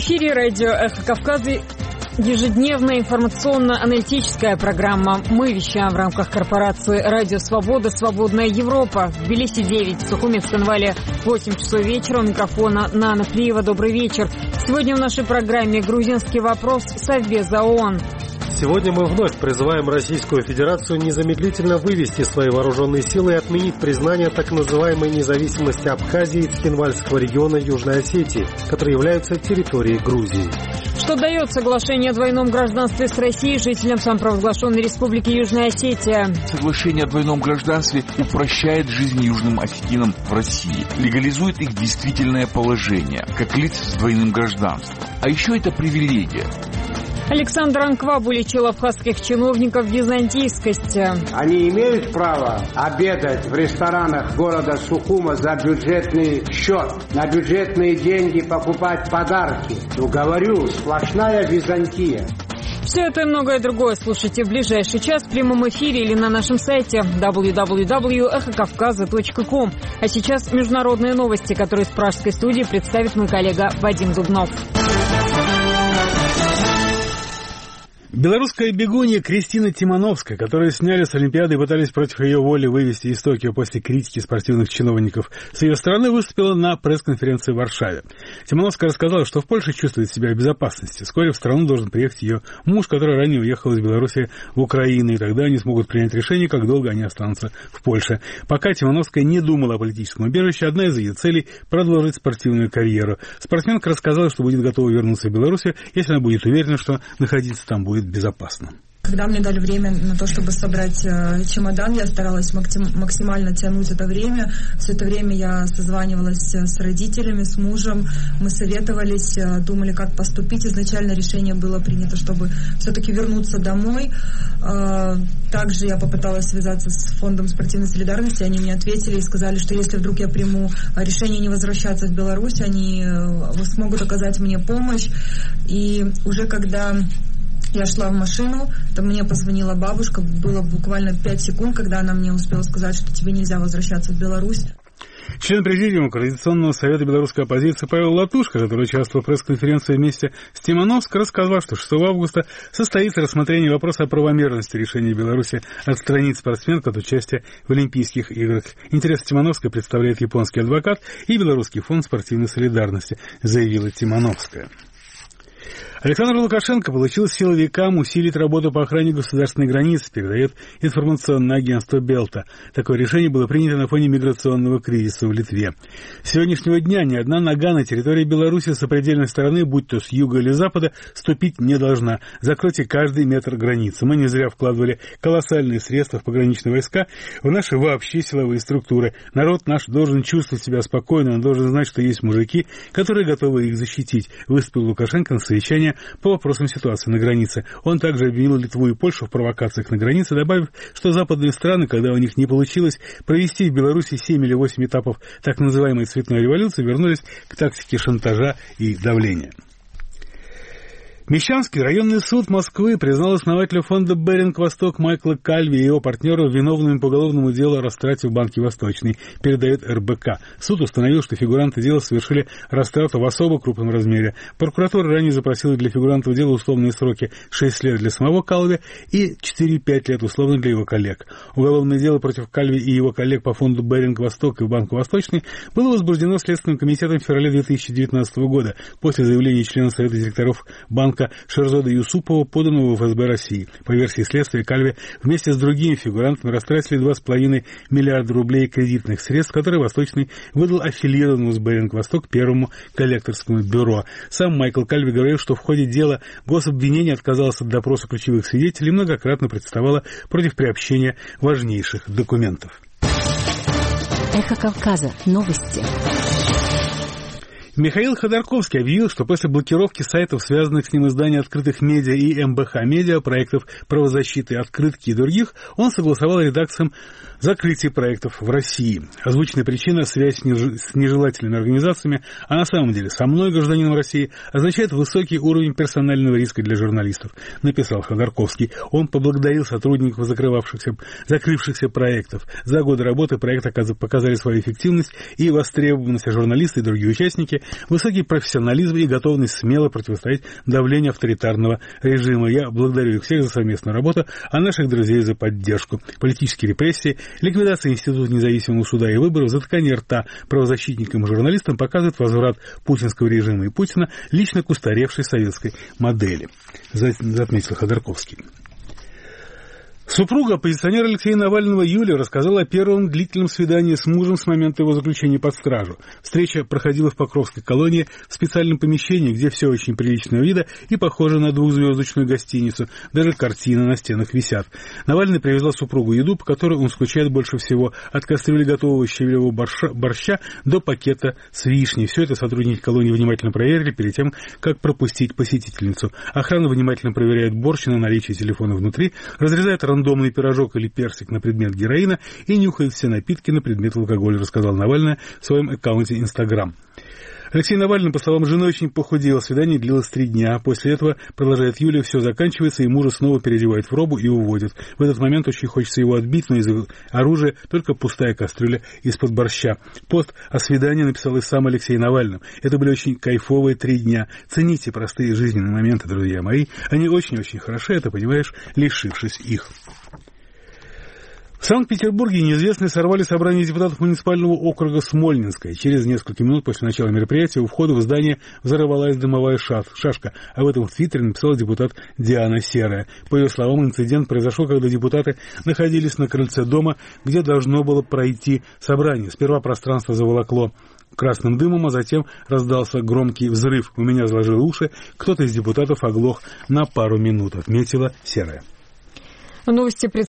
эфире радио «Эхо Кавказа». Ежедневная информационно-аналитическая программа. Мы вещаем в рамках корпорации «Радио Свобода. Свободная Европа». В Тбилиси 9, в Сухуме, в Цхинвале 8 часов вечера. У микрофона Нана Плиева. Добрый вечер. Сегодня в нашей программе грузинский вопрос Совбеза ООН. Сегодня мы вновь призываем Российскую Федерацию незамедлительно вывести свои вооруженные силы и отменить признание так называемой независимости Абхазии и Цхинвальского региона Южной Осетии, которые являются территорией Грузии. Что дает соглашение о двойном гражданстве с Россией жителям самопровозглашенной Республики Южная Осетия? Соглашение о двойном гражданстве упрощает жизнь южным осетинам в России, легализует их действительное положение, как лиц с двойным гражданством. А еще это привилегия. Александр Анкваб уличил абхазских чиновников в византийскости. Они имеют право обедать в ресторанах города Сухума за бюджетный счет, на бюджетные деньги покупать подарки. Ну, говорю, сплошная Византия. Все это и многое другое слушайте в ближайший час в прямом эфире или на нашем сайте www.эхокавказа.ком. А сейчас международные новости, которые с пражской студии представит мой коллега Вадим Дубнов. Белорусская бегунья Кристина Тимановская, которую сняли с Олимпиады и пытались против ее воли вывести из Токио после критики спортивных чиновников, с ее стороны выступила на пресс-конференции в Варшаве. Тимановская рассказала, что в Польше чувствует себя в безопасности. Вскоре в страну должен приехать ее муж, который ранее уехал из Беларуси в Украину, и тогда они смогут принять решение, как долго они останутся в Польше. Пока Тимановская не думала о политическом убежище, одна из ее целей – продолжить спортивную карьеру. Спортсменка рассказала, что будет готова вернуться в Беларусь, если она будет уверена, что находиться там будет безопасно. Когда мне дали время на то, чтобы собрать чемодан, я старалась максимально тянуть это время. Все это время я созванивалась с родителями, с мужем. Мы советовались, думали, как поступить. Изначально решение было принято, чтобы все-таки вернуться домой. Также я попыталась связаться с фондом спортивной солидарности. Они мне ответили и сказали, что если вдруг я приму решение не возвращаться в Беларусь, они смогут оказать мне помощь. И уже когда я шла в машину, то мне позвонила бабушка, было буквально 5 секунд, когда она мне успела сказать, что тебе нельзя возвращаться в Беларусь. Член президиума Координационного совета белорусской оппозиции Павел Латушко, который участвовал в пресс-конференции вместе с Тимановской, рассказал, что 6 августа состоится рассмотрение вопроса о правомерности решения Беларуси отстранить спортсменку от участия в Олимпийских играх. Интересы Тимановской представляет японский адвокат и Белорусский фонд спортивной солидарности, заявила Тимановская. Александр Лукашенко поручил силовикам усилить работу по охране государственной границы, передает информационное агентство Белта. Такое решение было принято на фоне миграционного кризиса в Литве. С сегодняшнего дня ни одна нога на территории Беларуси с сопредельной стороны, будь то с юга или запада, ступить не должна. Закройте каждый метр границы. Мы не зря вкладывали колоссальные средства в пограничные войска, в наши вообще силовые структуры. Народ наш должен чувствовать себя спокойно, он должен знать, что есть мужики, которые готовы их защитить, выступил Лукашенко на совещании по вопросам ситуации на границе. Он также обвинил Литву и Польшу в провокациях на границе, добавив, что западные страны, когда у них не получилось провести в Беларуси 7 или 8 этапов так называемой цветной революции, вернулись к тактике шантажа и давления. Мещанский районный суд Москвы признал основателя фонда «Беринг-Восток» Майкла Кальви и его партнеров виновными по уголовному делу о растрате в Банке Восточный, передает РБК. Суд установил, что фигуранты дела совершили растрату в особо крупном размере. Прокуратура ранее запросила для фигурантов дела условные сроки 6 лет для самого Кальви и 4-5 лет условно для его коллег. Уголовное дело против Кальви и его коллег по фонду «Беринг-Восток» и Банку Восточный было возбуждено Следственным комитетом в феврале 2019 года после заявления члена Совета директоров банка Шерзода Юсупова, поданного в ФСБ России. По версии следствия, Кальви вместе с другими фигурантами растратили 2,5 миллиарда рублей кредитных средств, которые Восточный выдал аффилированному с Беринг-Восток первому коллекторскому бюро. Сам Майкл Кальви говорил, что в ходе дела гособвинение отказалось от допроса ключевых свидетелей и многократно протестовало против приобщения важнейших документов. Эхо Кавказа. Новости. Михаил Ходорковский объявил, что после блокировки сайтов, связанных с ним изданий «Открытых медиа» и МБХ медиа, проектов правозащиты «Открытки» и других, он согласовал редакциям закрытие проектов в России. Озвученная причина – связь с нежелательными организациями, а на самом деле «со мной, гражданином России» означает высокий уровень персонального риска для журналистов, написал Ходорковский. Он поблагодарил сотрудников закрывшихся проектов. За годы работы проекты показали свою эффективность и востребованность, а журналисты и другие участники высокий профессионализм и готовность смело противостоять давлению авторитарного режима. Я благодарю их всех за совместную работу, а наших друзей за поддержку. Политические репрессии, ликвидация института независимого суда и выборов, затыкание рта правозащитникам и журналистам показывают возврат путинского режима и Путина лично к устаревшей советской модели, отметил Ходорковский. Супруга оппозиционера Алексея Навального Юлия рассказала о первом длительном свидании с мужем с момента его заключения под стражу. Встреча проходила в Покровской колонии в специальном помещении, где все очень приличного вида и похоже на двухзвездочную гостиницу. Даже картины на стенах висят. Навальный привезла супругу еду, по которой он скучает больше всего. От кастрюли готового щавелевого борща до пакета с вишней. Все это сотрудники колонии внимательно проверили перед тем, как пропустить посетительницу. Охрана внимательно проверяет борщ на наличие телефона внутри, разрезает рандомный пирожок или персик на предмет героина и нюхает все напитки на предмет алкоголя, рассказал Навальный в своем аккаунте Инстаграм. Алексей Навальный, по словам жены, очень похудел. Свидание длилось 3 дня. После этого, продолжает Юлия, все заканчивается, и мужа снова переодевают в робу и уводят. В этот момент очень хочется его отбить, но из оружия только пустая кастрюля из-под борща. Пост о свидании написал и сам Алексей Навальный. Это были очень кайфовые 3 дня. Цените простые жизненные моменты, друзья мои. Они очень-очень хороши, это понимаешь, лишившись их. В Санкт-Петербурге неизвестные сорвали собрание депутатов муниципального округа Смольнинское. Через несколько минут после начала мероприятия у входа в здание взорвалась дымовая шашка. Об этом в Твиттере написала депутат Диана Серая. По ее словам, инцидент произошел, когда депутаты находились на крыльце дома, где должно было пройти собрание. Сперва пространство заволокло красным дымом, а затем раздался громкий взрыв. У меня заложило уши, кто-то из депутатов оглох на пару минут, отметила Серая. Новости